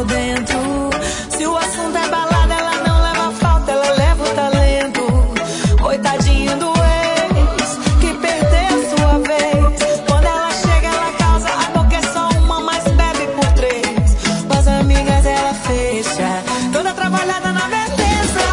por dentro. Se o assunto é balada, ela não leva falta, ela leva o talento. Coitadinho do ex, que perdeu sua vez. Quando ela chega, ela causa a boca, é só uma, mas bebe por três. Com as amigas ela fecha, toda trabalhada na beleza.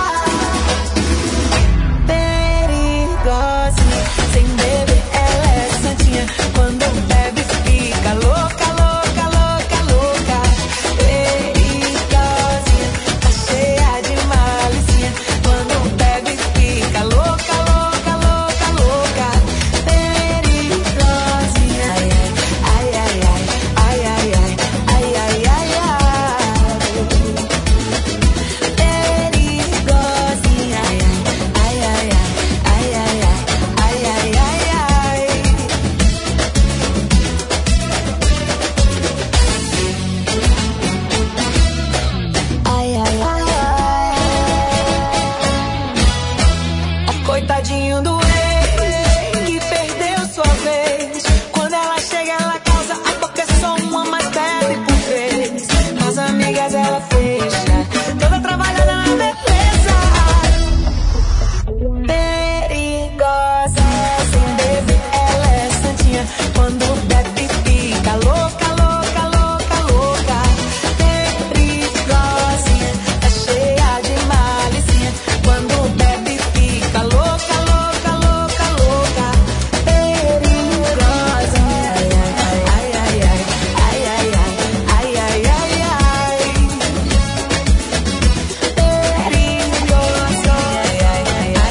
Perigosinha, sem beber ela é santinha. Quando bebe fica louca, louca, louca, louca. Perigosinha, tá cheia de malicinha. Quando bebe fica louca, louca, louca, louca. Perigosinha, ai, ai, ai, ai, ai, ai, ai, ai, ai, ai. Perigosinha, ai, ai, ai, ai, ai, ai, ai, ai, ai, ai, ai. Ai, ai, ai, ai. Coitadinho do ex, que perdeu sua vez. Quando ela chega, ela causa a boca, é só uma, mas bebe por três. As amigas ela fecha, toda trabalhada na beleza. Perigosa, sem beber ela é santinha. Quando bebe fica louca, louca, louca, louca. Perigosinha, tá cheia de malicinha. Quando bebe fica louca, louca, louca, louca. Perigosinha, ai, ai, ai, ai, ai, ai, ai, ai, ai, ai, ai. Perigosinha, ai, ai, ai, ai, ai, ai, ai, ai, ai, ai, ai, ai, ai, ai, ai, ai, ai, ai.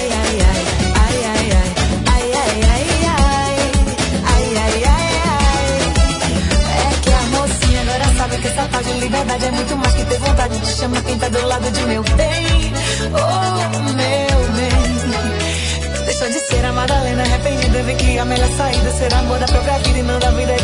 É que a mocinha agora sabe que essa tal de liberdade é muito mais que ter vontade. Te chama quem tá do lado de meu bem, oh meu bem. Deixou de ser a Madalena arrependida, vê que a melhor saída será amor da própria vida e não da vida